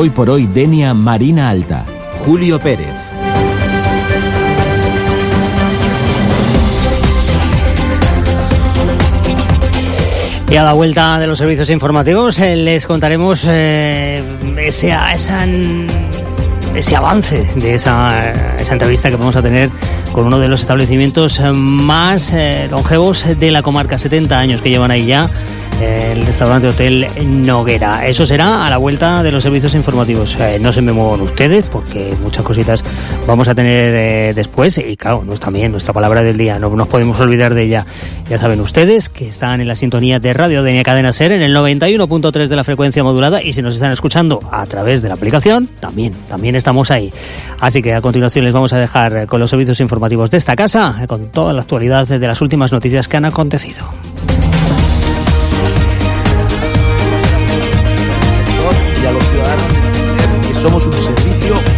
Hoy por hoy Denia Marina Alta. Julio Pérez. Y a la vuelta de los servicios informativos les contaremos ese avance de esa entrevista que vamos a tener con uno de los establecimientos más longevos de la comarca, 70 años que llevan ahí ya, el restaurante Hotel Noguera. Eso será a la vuelta de los servicios informativos. No se me muevan ustedes, porque muchas cositas vamos a tener después, y claro, nuestra palabra del día, no nos podemos olvidar de ella. Ya saben ustedes que están en la sintonía de Radio Denia Cadena Ser en el 91.3 de la frecuencia modulada, y si nos están escuchando a través de la aplicación, también estamos ahí. Así que a continuación les vamos a dejar con los servicios informativos de esta casa, con toda la actualidad de las últimas noticias que han acontecido. Y a los ciudadanos que somos un